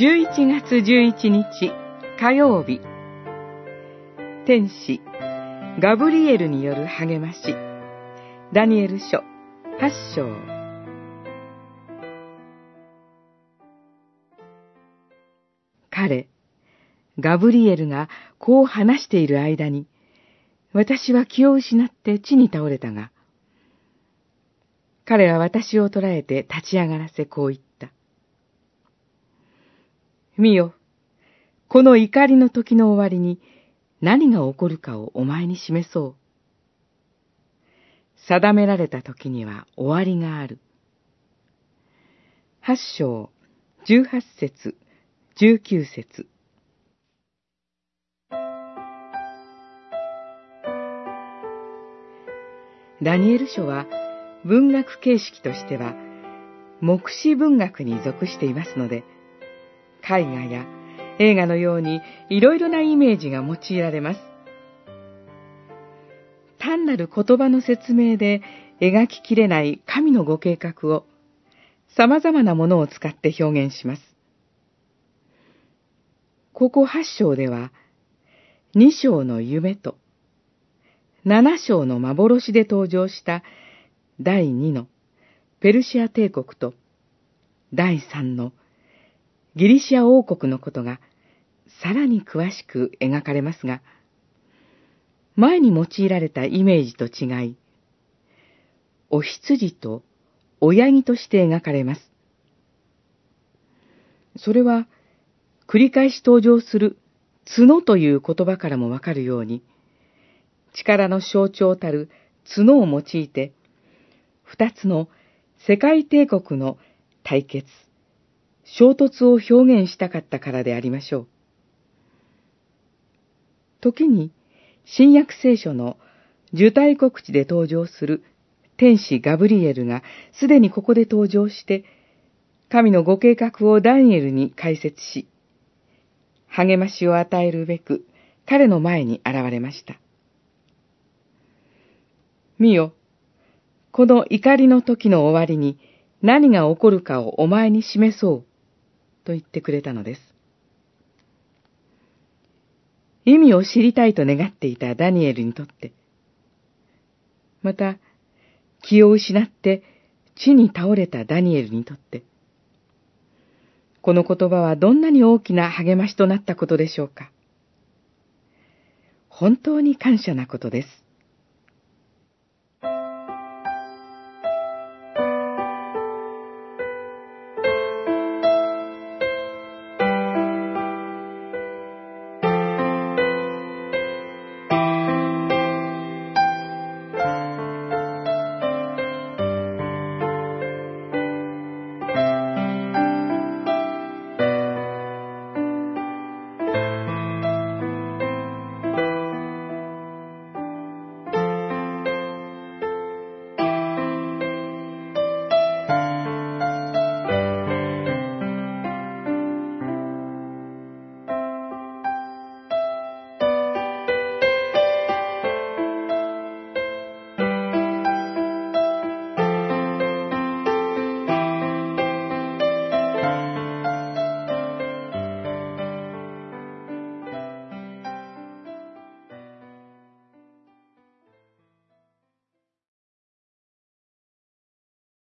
11月11日火曜日、天使ガブリエルによる励まし、ダニエル書8章。彼、ガブリエルがこう話している間に、私は気を失って地に倒れたが、彼は私を捕らえて立ち上がらせこう言った。見よ、この怒りの時の終わりに何が起こるかをお前に示そう。定められた時には終わりがある。8章18節19節。ダニエル書は文学形式としては黙示文学に属していますので、絵画や映画のようにいろいろなイメージが用いられます。単なる言葉の説明で描ききれない神のご計画を様々なものを使って表現します。ここ8章では2章の夢と7章の幻で登場した第2のペルシア帝国と第3のギリシア王国のことがさらに詳しく描かれますが、前に用いられたイメージと違い、お羊と親木として描かれます。それは繰り返し登場する角という言葉からもわかるように、力の象徴たる角を用いて、二つの世界帝国の対決、衝突を表現したかったからでありましょう。時に、新約聖書の受胎告知で登場する天使ガブリエルがすでにここで登場して、神のご計画をダニエルに解説し、励ましを与えるべく彼の前に現れました。見よ、この怒りの時の終わりに何が起こるかをお前に示そう、と言ってくれたのです。意味を知りたいと願っていたダニエルにとって、また気を失って地に倒れたダニエルにとって、この言葉はどんなに大きな励ましとなったことでしょうか。本当に感謝なことです。